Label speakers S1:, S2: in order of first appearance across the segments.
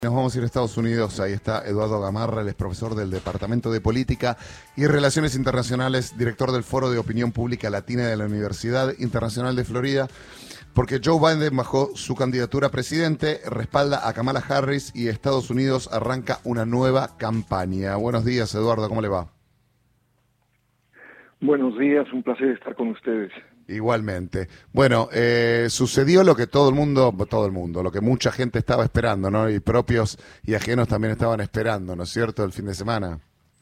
S1: Nos vamos a ir a Estados Unidos, ahí está Eduardo Gamarra, él es profesor del Departamento de Política y Relaciones Internacionales, director del Foro de Opinión Pública Latina de la Universidad Internacional de Florida, porque Joe Biden bajó su candidatura a presidente, respalda a Kamala Harris y Estados Unidos arranca una nueva campaña. Buenos días, Eduardo, ¿cómo le va?
S2: Buenos días, un placer estar con ustedes.
S1: Igualmente. Bueno, sucedió lo que todo el mundo, lo que mucha gente estaba esperando, ¿no? Y propios y ajenos también estaban esperando, ¿no es cierto?, el fin de semana.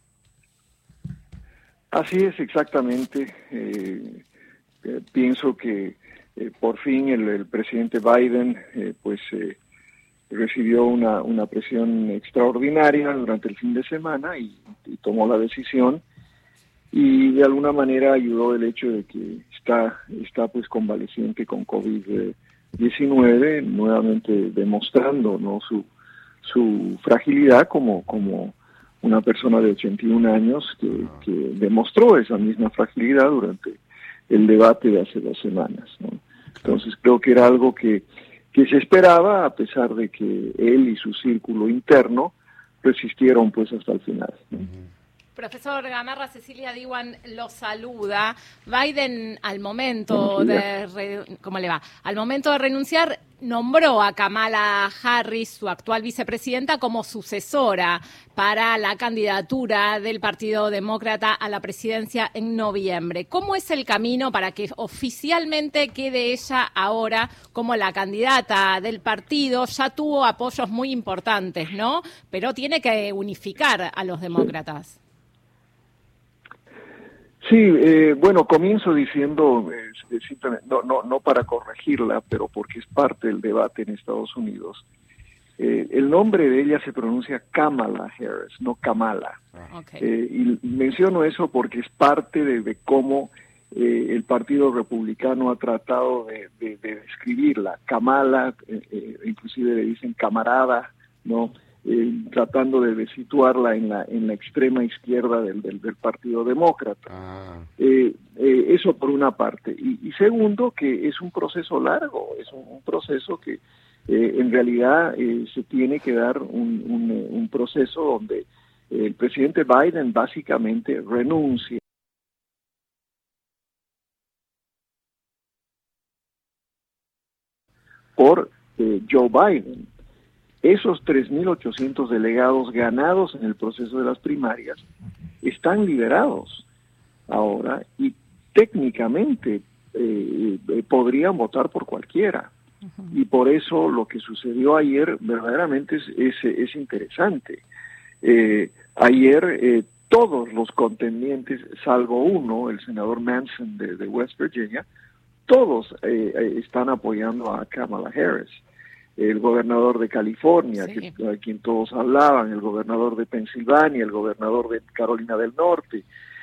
S2: Así es, exactamente. Pienso que por fin el presidente Biden recibió una presión extraordinaria durante el fin de semana y tomó la decisión. Y de alguna manera ayudó el hecho de que está pues convaleciente con COVID-19, nuevamente demostrando, ¿no?, su fragilidad como una persona de 81 años que demostró esa misma fragilidad durante el debate de hace 2 semanas, ¿no? Entonces creo que era algo que se esperaba, a pesar de que él y su círculo interno resistieron pues hasta el final, ¿no?
S3: Profesor Gamarra, Cecilia Diwan lo saluda. Biden, al momento de renunciar, nombró a Kamala Harris, su actual vicepresidenta, como sucesora para la candidatura del Partido Demócrata a la presidencia en noviembre. ¿Cómo es el camino para que oficialmente quede ella ahora como la candidata del partido? Ya tuvo apoyos muy importantes, ¿no? Pero tiene que unificar a los demócratas.
S2: Sí, bueno, comienzo diciendo, simplemente, no para corregirla, pero porque es parte del debate en Estados Unidos. El nombre de ella se pronuncia Kamala Harris, no Kamala. Okay. Y menciono eso porque es parte de cómo el Partido Republicano ha tratado de describirla. Kamala, inclusive le dicen camarada, ¿no? Tratando de situarla en la extrema izquierda del Partido Demócrata. Eso por una parte. Y segundo, que es un proceso largo, es un proceso que en realidad se tiene que dar un proceso donde el presidente Biden básicamente renuncia por Joe Biden. Esos 3.800 delegados ganados en el proceso de las primarias están liberados ahora y técnicamente podrían votar por cualquiera. Y por eso lo que sucedió ayer verdaderamente es interesante. Ayer todos los contendientes, salvo uno, el senador Manson de West Virginia, todos están apoyando a Kamala Harris. El gobernador de California, sí, a quien todos hablaban, el gobernador de Pensilvania, el gobernador de Carolina del Norte,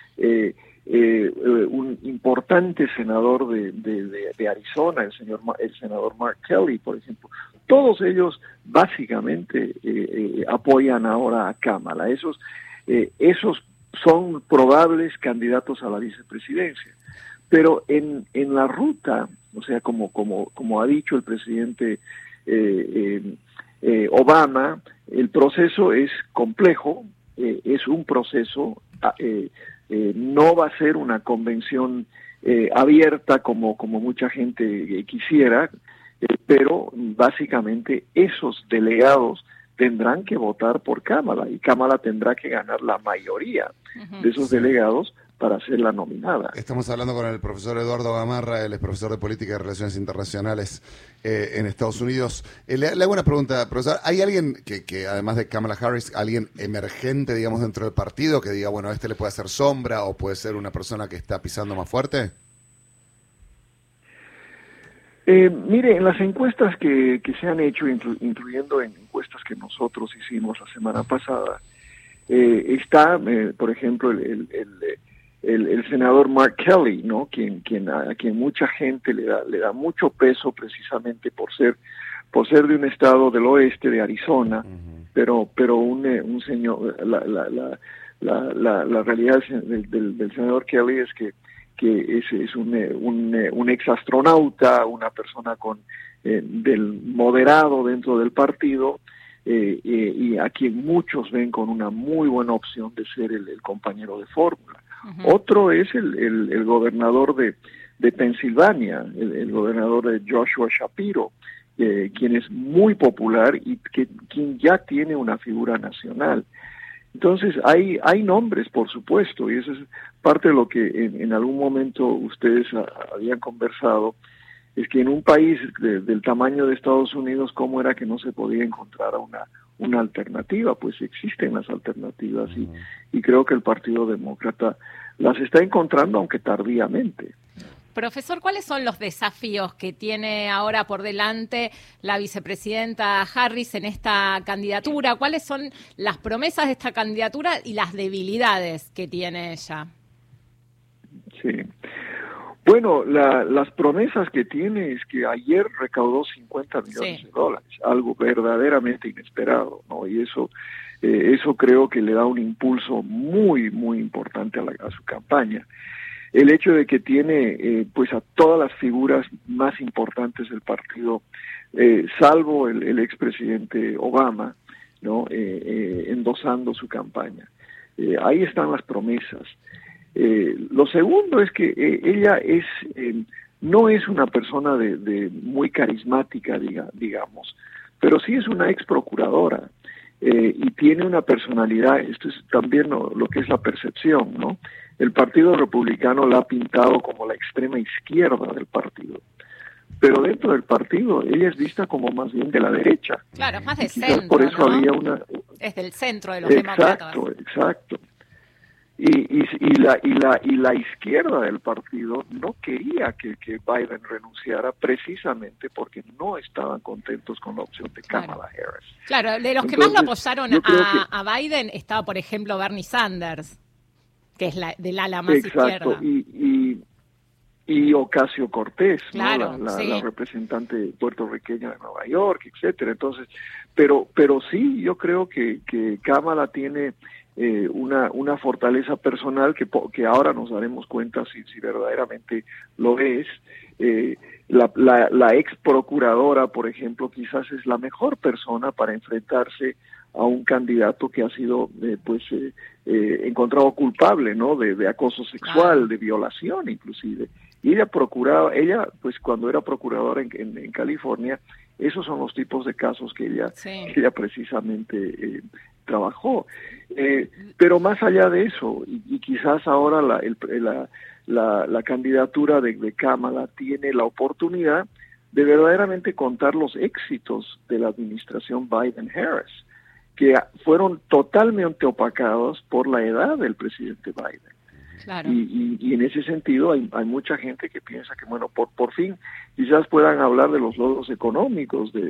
S2: un importante senador de Arizona, el senador Mark Kelly, por ejemplo. Todos ellos básicamente apoyan ahora a Kamala. Esos son probables candidatos a la vicepresidencia. Pero en la ruta, o sea, como ha dicho el presidente Obama, el proceso es complejo, es un proceso, no va a ser una convención abierta como mucha gente quisiera, pero básicamente esos delegados tendrán que votar por Kamala y Kamala tendrá que ganar la mayoría de esos delegados para ser la nominada.
S1: Estamos hablando con el profesor Eduardo Gamarra, él es profesor de Política y Relaciones Internacionales en Estados Unidos. Le hago una pregunta, profesor. ¿Hay alguien que además de Kamala Harris, alguien emergente, digamos, dentro del partido, que diga, bueno, le puede hacer sombra o puede ser una persona que está pisando más fuerte?
S2: Mire, en las encuestas que se han hecho, incluyendo en encuestas que nosotros hicimos la semana pasada, está, por ejemplo, el senador Mark Kelly, ¿no? A quien mucha gente le da mucho peso precisamente por ser de un estado del oeste de Arizona, pero un señor, la realidad del senador Kelly es que es un exastronauta, una persona del moderado dentro del partido, y a quien muchos ven con una muy buena opción de ser el compañero de fórmula. Otro es el gobernador de Pensilvania, el gobernador de Joshua Shapiro, quien es muy popular y quien ya tiene una figura nacional. Entonces hay nombres, por supuesto, y eso es parte de lo que en algún momento ustedes habían conversado, es que en un país del tamaño de Estados Unidos, ¿cómo era que no se podía encontrar una alternativa? Pues existen las alternativas y creo que el Partido Demócrata las está encontrando, aunque tardíamente.
S3: Profesor, ¿cuáles son los desafíos que tiene ahora por delante la vicepresidenta Harris en esta candidatura? ¿Cuáles son las promesas de esta candidatura y las debilidades que tiene ella?
S2: Sí. Bueno, las promesas que tiene es que ayer recaudó 50 millones de dólares, algo verdaderamente inesperado, ¿no? Y eso creo que le da un impulso muy, muy importante a su campaña. El hecho de que tiene pues a todas las figuras más importantes del partido, salvo el expresidente Obama, ¿no? Endosando su campaña. Ahí están las promesas. Lo segundo es que ella no es una persona de muy carismática, digamos, pero sí es una ex procuradora y tiene una personalidad. Esto es también lo que es la percepción, ¿no? El Partido Republicano la ha pintado como la extrema izquierda del partido, pero dentro del partido ella es vista como más bien de la derecha.
S3: Claro, más de centro,
S2: por eso, ¿no? Había
S3: es del centro de los demócratas.
S2: Exacto. Y la izquierda del partido no quería que Biden renunciara, precisamente porque no estaban contentos con la opción de Kamala Harris.
S3: Claro, de los que más lo apoyaron a Biden estaba, por ejemplo, Bernie Sanders, que es del ala más izquierda.
S2: Y Ocasio-Cortez,
S3: claro,
S2: ¿no? La representante puertorriqueña de Nueva York, etcétera. Entonces, pero sí, yo creo que Kamala tiene una fortaleza personal que ahora nos daremos cuenta si verdaderamente lo es. La ex procuradora, por ejemplo, quizás es la mejor persona para enfrentarse a un candidato que ha sido encontrado culpable, ¿no? De acoso sexual, de violación inclusive. Y ella pues cuando era procuradora en California, esos son los tipos de casos que ella precisamente trabajó. Pero más allá de eso, y quizás ahora la candidatura de Kamala tiene la oportunidad de verdaderamente contar los éxitos de la administración Biden-Harris, que fueron totalmente opacados por la edad del presidente Biden.
S3: Claro.
S2: Y en ese sentido hay mucha gente que piensa que, bueno, por fin quizás puedan hablar de los logros económicos, de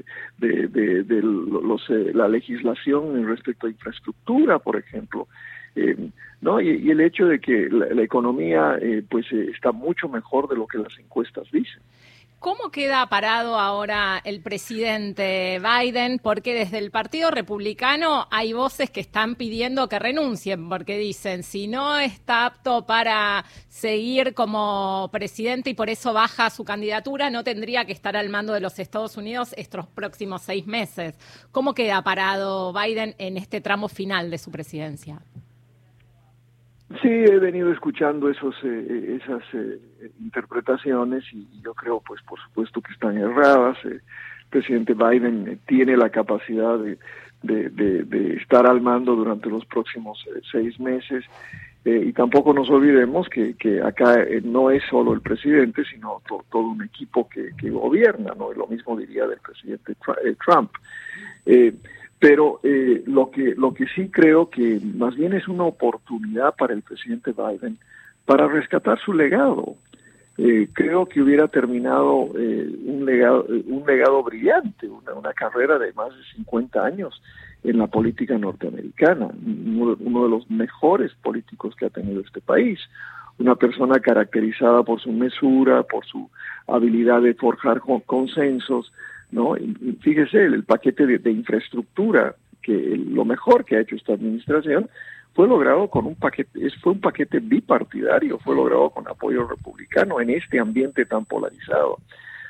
S2: la legislación respecto a infraestructura, por ejemplo, ¿no? Y el hecho de que la economía está mucho mejor de lo que las encuestas dicen.
S3: ¿Cómo queda parado ahora el presidente Biden? Porque desde el Partido Republicano hay voces que están pidiendo que renuncien, porque dicen, si no está apto para seguir como presidente y por eso baja su candidatura, no tendría que estar al mando de los Estados Unidos estos próximos 6 meses. ¿Cómo queda parado Biden en este tramo final de su presidencia?
S2: Sí, he venido escuchando esas interpretaciones y yo creo, pues, por supuesto que están erradas. El presidente Biden tiene la capacidad de estar al mando durante los próximos 6 meses y tampoco nos olvidemos que acá no es solo el presidente, sino todo un equipo que gobierna, ¿no? Y lo mismo diría del presidente Trump. Pero lo que sí creo que más bien es una oportunidad para el presidente Biden para rescatar su legado. Creo que hubiera terminado un legado brillante, una carrera de más de 50 años en la política norteamericana, uno de los mejores políticos que ha tenido este país. Una persona caracterizada por su mesura, por su habilidad de forjar consensos, ¿no? Y fíjese, el paquete de infraestructura, que lo mejor que ha hecho esta administración, fue logrado con un paquete bipartidario, fue logrado con apoyo republicano en este ambiente tan polarizado.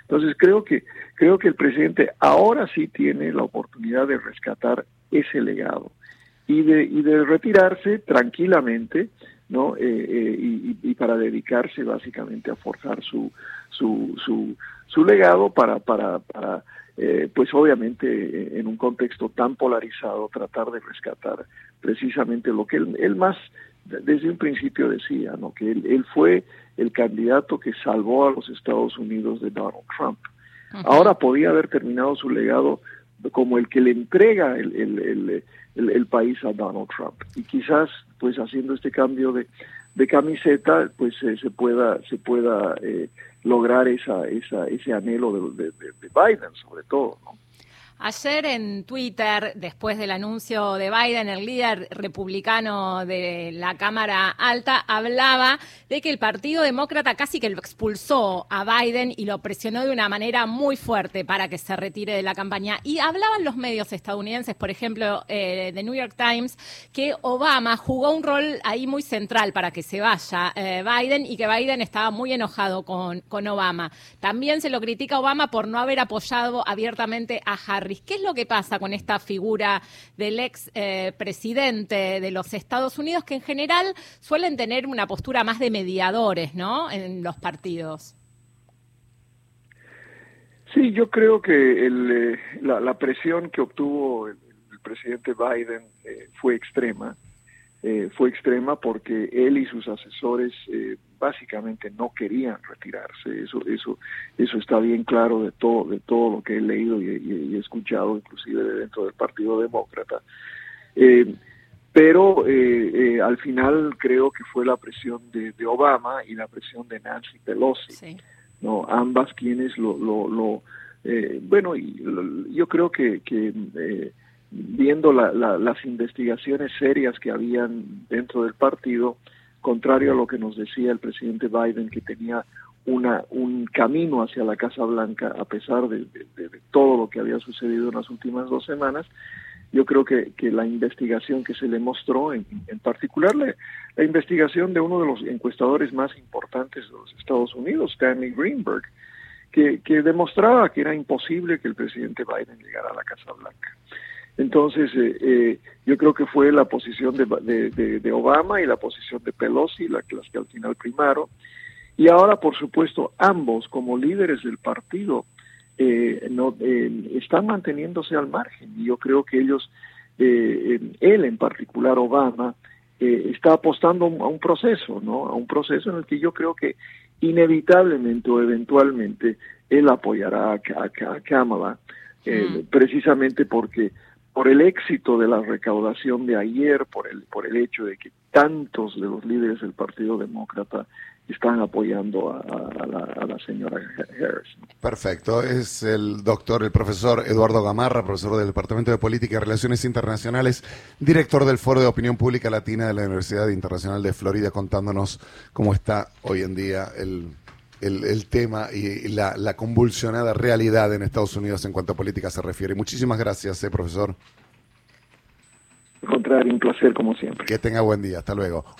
S2: Entonces creo que el presidente ahora sí tiene la oportunidad de rescatar ese legado y de retirarse tranquilamente, ¿no? Y para dedicarse básicamente a forjar su legado para pues obviamente en un contexto tan polarizado tratar de rescatar precisamente lo que él más desde un principio decía, ¿no? Que él fue el candidato que salvó a los Estados Unidos de Donald Trump. Ahora podía haber terminado su legado como el que le entrega el país a Donald Trump, y quizás pues haciendo este cambio de camiseta pues se pueda lograr ese anhelo de Biden, sobre todo, ¿no?
S3: Ayer en Twitter, después del anuncio de Biden, el líder republicano de la Cámara Alta hablaba de que el Partido Demócrata casi que lo expulsó a Biden y lo presionó de una manera muy fuerte para que se retire de la campaña. Y hablaban los medios estadounidenses, por ejemplo, The New York Times, que Obama jugó un rol ahí muy central para que se vaya Biden, y que Biden estaba muy enojado con Obama. También se lo critica a Obama por no haber apoyado abiertamente a Harris. ¿Qué es lo que pasa con esta figura del ex presidente de los Estados Unidos, que en general suelen tener una postura más de mediadores, ¿no?, en los partidos?
S2: Sí, yo creo que la presión que obtuvo el presidente Biden fue extrema. Fue extrema porque él y sus asesores básicamente no querían retirarse. Eso está bien claro de todo lo que he leído y he escuchado, inclusive dentro del Partido Demócrata. Pero al final creo que fue la presión de Obama y la presión de Nancy Pelosi, sí, ¿no? Ambas quienes yo creo que viendo las investigaciones serias que habían dentro del partido, contrario a lo que nos decía el presidente Biden, que tenía un camino hacia la Casa Blanca a pesar de todo lo que había sucedido en las últimas 2 semanas, yo creo que la investigación que se le mostró, en particular la investigación de uno de los encuestadores más importantes de los Estados Unidos, Stanley Greenberg, que demostraba que era imposible que el presidente Biden llegara a la Casa Blanca. Entonces, yo creo que fue la posición de Obama y la posición de Pelosi las que al final primaron. Y ahora, por supuesto, ambos, como líderes del partido, están manteniéndose al margen. Y yo creo que ellos, él en particular, Obama, está apostando a un proceso, ¿no? A un proceso en el que yo creo que inevitablemente o eventualmente él apoyará a Kamala, precisamente porque por el éxito de la recaudación de ayer, por el hecho de que tantos de los líderes del Partido Demócrata están apoyando a la señora Harris.
S1: Perfecto. Es el profesor Eduardo Gamarra, profesor del Departamento de Política y Relaciones Internacionales, director del Foro de Opinión Pública Latina de la Universidad Internacional de Florida, contándonos cómo está hoy en día el tema y la convulsionada realidad en Estados Unidos en cuanto a política se refiere. Muchísimas gracias, profesor.
S2: Al contrario, un placer como siempre.
S1: Que tenga buen día. Hasta luego.